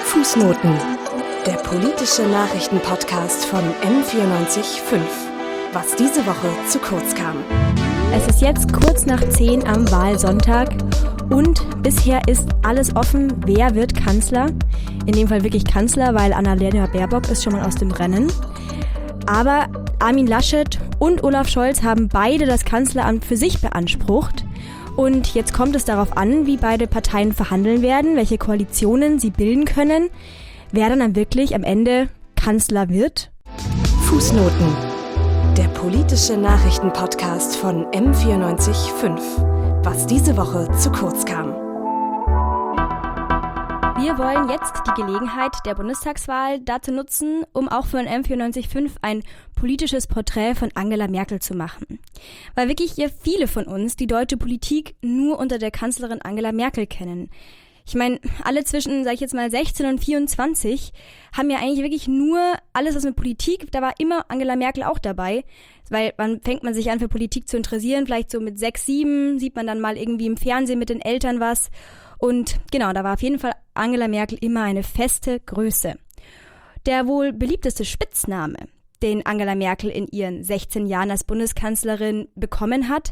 Fußnoten, der politische Nachrichtenpodcast von M94.5. Was diese Woche zu kurz kam. Es ist jetzt kurz nach 10 am Wahlsonntag und bisher ist alles offen, wer wird Kanzler. In dem Fall wirklich Kanzler, weil Annalena Baerbock ist schon mal aus dem Rennen. Aber Armin Laschet und Olaf Scholz haben beide das Kanzleramt für sich beansprucht. Und jetzt kommt es darauf an, wie beide Parteien verhandeln werden, welche Koalitionen sie bilden können, wer dann wirklich am Ende Kanzler wird. Fußnoten, der politische Nachrichtenpodcast von M94.5. Was diese Woche zu kurz kam. Wir wollen jetzt die Gelegenheit der Bundestagswahl dazu nutzen, um auch für M94.5 ein politisches Porträt von Angela Merkel zu machen. Weil wirklich ja viele von uns die deutsche Politik nur unter der Kanzlerin Angela Merkel kennen. Ich meine, alle zwischen, sag ich jetzt mal, 16 und 24 haben ja eigentlich wirklich nur alles, was mit Politik, da war immer Angela Merkel auch dabei. Weil wann fängt man sich an, für Politik zu interessieren? Vielleicht so mit 6, 7 sieht man dann mal irgendwie im Fernsehen mit den Eltern was. Und genau, da war auf jeden Fall Angela Merkel immer eine feste Größe. Der wohl beliebteste Spitzname, den Angela Merkel in ihren 16 Jahren als Bundeskanzlerin bekommen hat,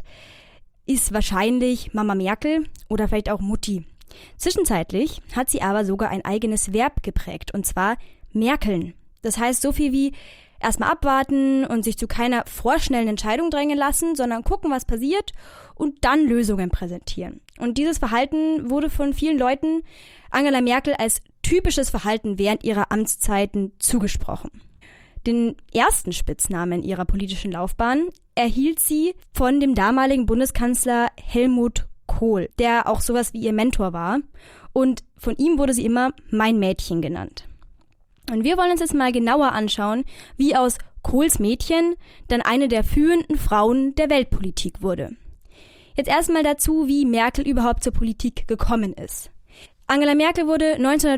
ist wahrscheinlich Mama Merkel oder vielleicht auch Mutti. Zwischenzeitlich hat sie aber sogar ein eigenes Verb geprägt, und zwar Merkeln. Das heißt so viel wie erstmal abwarten und sich zu keiner vorschnellen Entscheidung drängen lassen, sondern gucken, was passiert und dann Lösungen präsentieren. Und dieses Verhalten wurde von vielen Leuten Angela Merkel als typisches Verhalten während ihrer Amtszeiten zugesprochen. Den ersten Spitznamen ihrer politischen Laufbahn erhielt sie von dem damaligen Bundeskanzler Helmut Kohl, der auch sowas wie ihr Mentor war. Und von ihm wurde sie immer mein Mädchen genannt. Und wir wollen uns jetzt mal genauer anschauen, wie aus Kohls Mädchen dann eine der führenden Frauen der Weltpolitik wurde. Jetzt erstmal dazu, wie Merkel überhaupt zur Politik gekommen ist. Angela Merkel wurde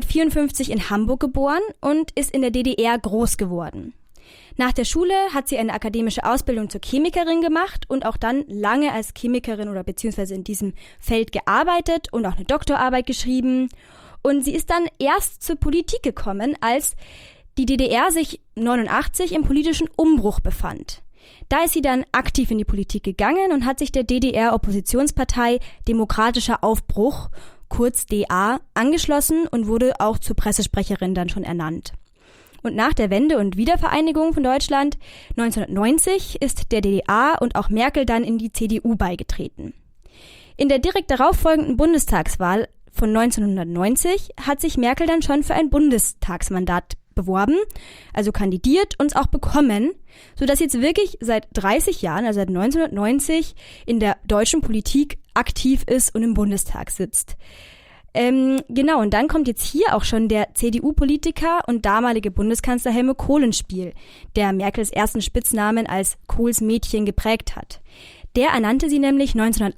1954 in Hamburg geboren und ist in der DDR groß geworden. Nach der Schule hat sie eine akademische Ausbildung zur Chemikerin gemacht und auch dann lange als Chemikerin oder beziehungsweise in diesem Feld gearbeitet und auch eine Doktorarbeit geschrieben. Und sie ist dann erst zur Politik gekommen, als die DDR sich 1989 im politischen Umbruch befand. Da ist sie dann aktiv in die Politik gegangen und hat sich der DDR-Oppositionspartei Demokratischer Aufbruch, kurz DA, angeschlossen und wurde auch zur Pressesprecherin dann schon ernannt. Und nach der Wende und Wiedervereinigung von Deutschland 1990 ist der DDR und auch Merkel dann in die CDU beigetreten. In der direkt darauf folgenden Bundestagswahl von 1990 hat sich Merkel dann schon für ein Bundestagsmandat beworben, also kandidiert und es auch bekommen, sodass sie jetzt wirklich seit 30 Jahren, also seit 1990, in der deutschen Politik aktiv ist und im Bundestag sitzt. Genau, und dann kommt jetzt hier auch schon der CDU-Politiker und damalige Bundeskanzler Helmut Kohl ins Spiel, der Merkels ersten Spitznamen als Kohls Mädchen geprägt hat. Der ernannte sie nämlich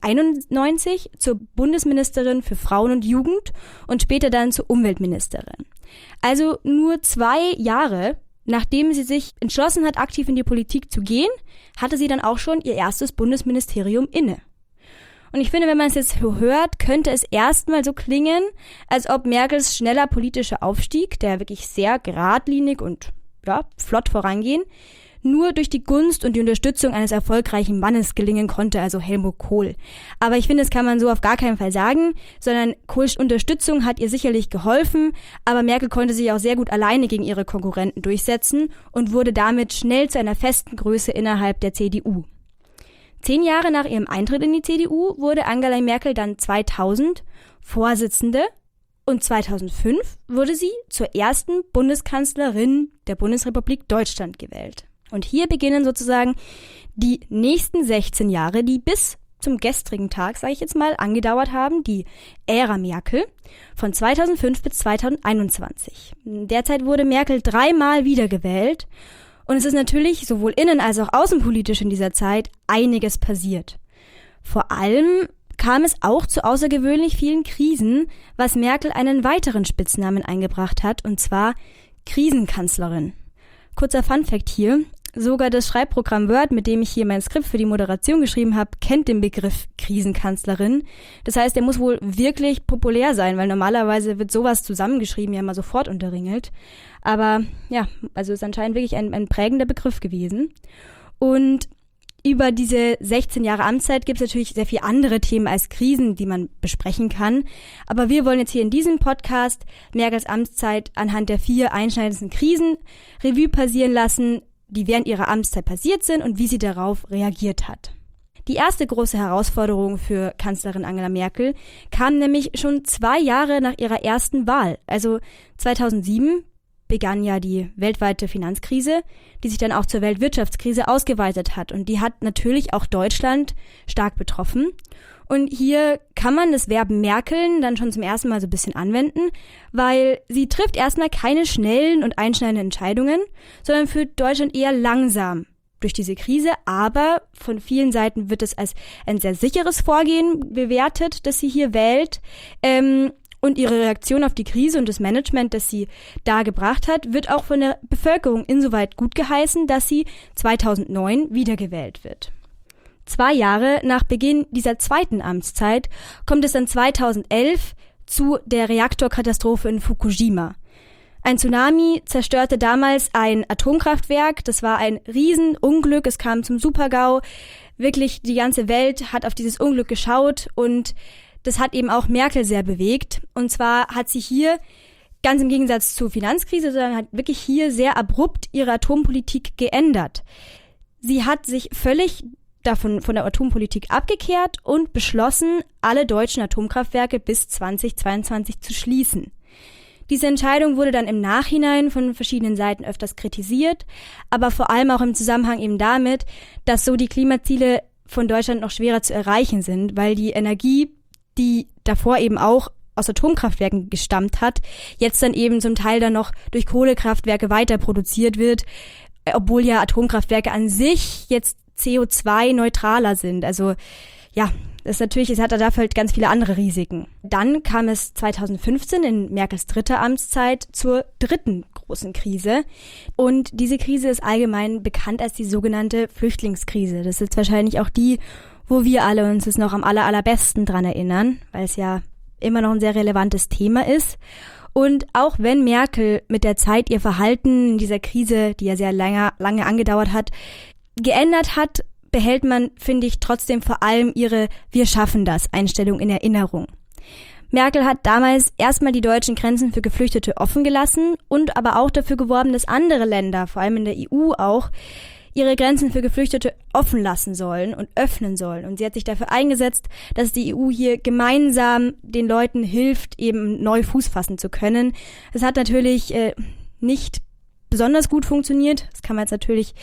1991 zur Bundesministerin für Frauen und Jugend und später dann zur Umweltministerin. Also nur 2 Jahre, nachdem sie sich entschlossen hat, aktiv in die Politik zu gehen, hatte sie dann auch schon ihr erstes Bundesministerium inne. Und ich finde, wenn man es jetzt hört, könnte es erstmal so klingen, als ob Merkels schneller politischer Aufstieg, der wirklich sehr geradlinig und flott vorangehen, nur durch die Gunst und die Unterstützung eines erfolgreichen Mannes gelingen konnte, also Helmut Kohl. Aber ich finde, das kann man so auf gar keinen Fall sagen, sondern Kohls Unterstützung hat ihr sicherlich geholfen, aber Merkel konnte sich auch sehr gut alleine gegen ihre Konkurrenten durchsetzen und wurde damit schnell zu einer festen Größe innerhalb der CDU. 10 Jahre nach ihrem Eintritt in die CDU wurde Angela Merkel dann 2000 Vorsitzende und 2005 wurde sie zur ersten Bundeskanzlerin der Bundesrepublik Deutschland gewählt. Und hier beginnen sozusagen die nächsten 16 Jahre, die bis zum gestrigen Tag, sage ich jetzt mal, angedauert haben, die Ära Merkel von 2005 bis 2021. Derzeit wurde Merkel 3-mal wiedergewählt und es ist natürlich sowohl innen- als auch außenpolitisch in dieser Zeit einiges passiert. Vor allem kam es auch zu außergewöhnlich vielen Krisen, was Merkel einen weiteren Spitznamen eingebracht hat, und zwar Krisenkanzlerin. Kurzer Funfact hier: Sogar das Schreibprogramm Word, mit dem ich hier mein Skript für die Moderation geschrieben habe, kennt den Begriff Krisenkanzlerin. Das heißt, der muss wohl wirklich populär sein, weil normalerweise wird sowas zusammengeschrieben ja mal sofort unterringelt. Aber ja, also ist anscheinend wirklich ein prägender Begriff gewesen. Und über diese 16 Jahre Amtszeit gibt es natürlich sehr viele andere Themen als Krisen, die man besprechen kann. Aber wir wollen jetzt hier in diesem Podcast Merkels Amtszeit anhand der 4 einschneidendsten Krisen Revue passieren lassen, die während ihrer Amtszeit passiert sind und wie sie darauf reagiert hat. Die erste große Herausforderung für Kanzlerin Angela Merkel kam nämlich schon 2 Jahre nach ihrer ersten Wahl. Also 2007 begann ja die weltweite Finanzkrise, die sich dann auch zur Weltwirtschaftskrise ausgeweitet hat. Und die hat natürlich auch Deutschland stark betroffen. Und hier kann man das Verb merkeln dann schon zum ersten Mal so ein bisschen anwenden, weil sie trifft erstmal keine schnellen und einschneidenden Entscheidungen, sondern führt Deutschland eher langsam durch diese Krise. Aber von vielen Seiten wird es als ein sehr sicheres Vorgehen bewertet, das sie hier wählt. Und ihre Reaktion auf die Krise und das Management, das sie da gebracht hat, wird auch von der Bevölkerung insoweit gut geheißen, dass sie 2009 wiedergewählt wird. 2 Jahre nach Beginn dieser zweiten Amtszeit kommt es dann 2011 zu der Reaktorkatastrophe in Fukushima. Ein Tsunami zerstörte damals ein Atomkraftwerk. Das war ein Riesenunglück. Es kam zum Super-GAU. Wirklich, die ganze Welt hat auf dieses Unglück geschaut und das hat eben auch Merkel sehr bewegt. Und zwar hat sie hier, ganz im Gegensatz zur Finanzkrise, sondern hat wirklich hier sehr abrupt ihre Atompolitik geändert. Sie hat sich völlig von der Atompolitik abgekehrt und beschlossen, alle deutschen Atomkraftwerke bis 2022 zu schließen. Diese Entscheidung wurde dann im Nachhinein von verschiedenen Seiten öfters kritisiert, aber vor allem auch im Zusammenhang eben damit, dass so die Klimaziele von Deutschland noch schwerer zu erreichen sind, weil die Energie, die davor eben auch aus Atomkraftwerken gestammt hat, jetzt dann eben zum Teil dann noch durch Kohlekraftwerke weiter produziert wird, obwohl ja Atomkraftwerke an sich jetzt CO2-neutraler sind. Also ja, das ist natürlich, es hat dafür halt ganz viele andere Risiken. Dann kam es 2015 in Merkels 3. Amtszeit zur 3. großen Krise. Und diese Krise ist allgemein bekannt als die sogenannte Flüchtlingskrise. Das ist wahrscheinlich auch die, wo wir alle uns jetzt noch am allerbesten dran erinnern, weil es ja immer noch ein sehr relevantes Thema ist. Und auch wenn Merkel mit der Zeit ihr Verhalten in dieser Krise, die ja sehr lange angedauert hat, geändert hat, behält man, finde ich, trotzdem vor allem ihre Wir schaffen das Einstellung in Erinnerung. Merkel hat damals erstmal die deutschen Grenzen für Geflüchtete offen gelassen und aber auch dafür geworben, dass andere Länder, vor allem in der EU auch, ihre Grenzen für Geflüchtete offen lassen sollen und öffnen sollen. Und sie hat sich dafür eingesetzt, dass die EU hier gemeinsam den Leuten hilft, eben neu Fuß fassen zu können. Es hat natürlich nicht besonders gut funktioniert. Das kann man jetzt natürlich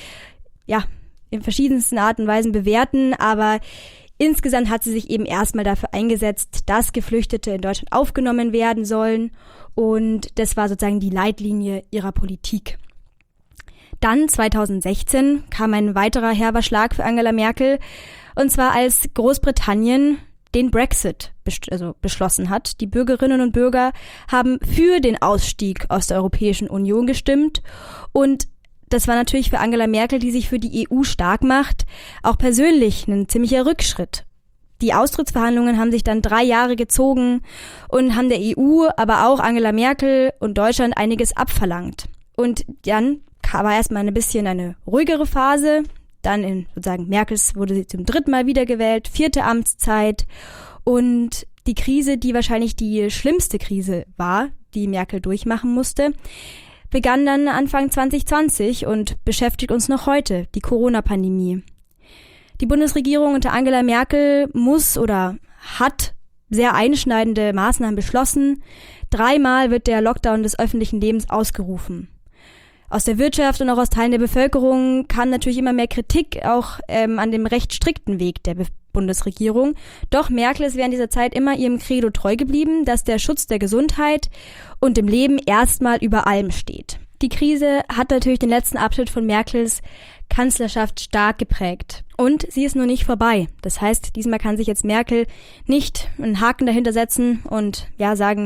in verschiedensten Arten und Weisen bewerten, aber insgesamt hat sie sich eben erstmal dafür eingesetzt, dass Geflüchtete in Deutschland aufgenommen werden sollen. Und das war sozusagen die Leitlinie ihrer Politik. Dann 2016 kam ein weiterer herber Schlag für Angela Merkel, und zwar als Großbritannien den Brexit beschlossen hat. Die Bürgerinnen und Bürger haben für den Ausstieg aus der Europäischen Union gestimmt, und das war natürlich für Angela Merkel, die sich für die EU stark macht, auch persönlich ein ziemlicher Rückschritt. Die Austrittsverhandlungen haben sich dann 3 Jahre gezogen und haben der EU, aber auch Angela Merkel und Deutschland einiges abverlangt. Und dann war erstmal ein bisschen eine ruhigere Phase. Dann in sozusagen Merkels wurde sie zum 3. Mal wiedergewählt, 4. Amtszeit. Und die Krise, die wahrscheinlich die schlimmste Krise war, die Merkel durchmachen musste, begann dann Anfang 2020 und beschäftigt uns noch heute, die Corona-Pandemie. Die Bundesregierung unter Angela Merkel muss oder hat sehr einschneidende Maßnahmen beschlossen. 3 Mal wird der Lockdown des öffentlichen Lebens ausgerufen. Aus der Wirtschaft und auch aus Teilen der Bevölkerung kam natürlich immer mehr Kritik auch an dem recht strikten Weg der Bundesregierung. Doch Merkel ist während dieser Zeit immer ihrem Credo treu geblieben, dass der Schutz der Gesundheit und dem Leben erstmal über allem steht. Die Krise hat natürlich den letzten Abschnitt von Merkels Kanzlerschaft stark geprägt. Und sie ist noch nicht vorbei. Das heißt, diesmal kann sich jetzt Merkel nicht einen Haken dahinter setzen und sagen,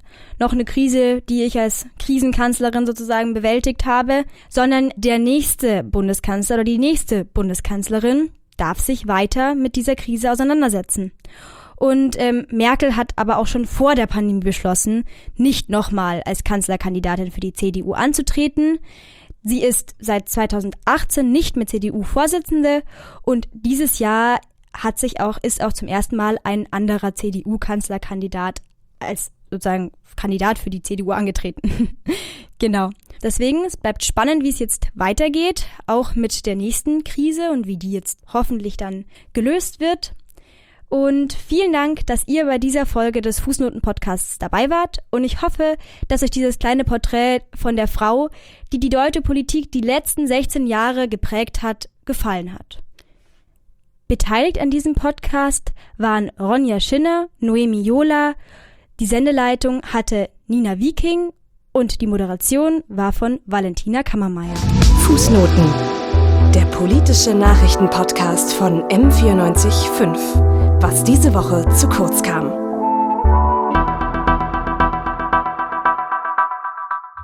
noch eine Krise, die ich als Krisenkanzlerin sozusagen bewältigt habe, sondern der nächste Bundeskanzler oder die nächste Bundeskanzlerin darf sich weiter mit dieser Krise auseinandersetzen. Und Merkel hat aber auch schon vor der Pandemie beschlossen, nicht nochmal als Kanzlerkandidatin für die CDU anzutreten. Sie ist seit 2018 nicht mehr CDU-Vorsitzende und dieses Jahr ist auch zum ersten Mal ein anderer CDU-Kanzlerkandidat als sozusagen Kandidat für die CDU angetreten. Genau. Deswegen, es bleibt spannend, wie es jetzt weitergeht, auch mit der nächsten Krise und wie die jetzt hoffentlich dann gelöst wird. Und vielen Dank, dass ihr bei dieser Folge des Fußnoten-Podcasts dabei wart. Und ich hoffe, dass euch dieses kleine Porträt von der Frau, die die deutsche Politik die letzten 16 Jahre geprägt hat, gefallen hat. Beteiligt an diesem Podcast waren Ronja Schinner, Noemi Johler, die Sendeleitung hatte Nina Wieking und die Moderation war von Valentina Kammermeier. Fußnoten, der politische Nachrichtenpodcast von M94.5. Was diese Woche zu kurz kam.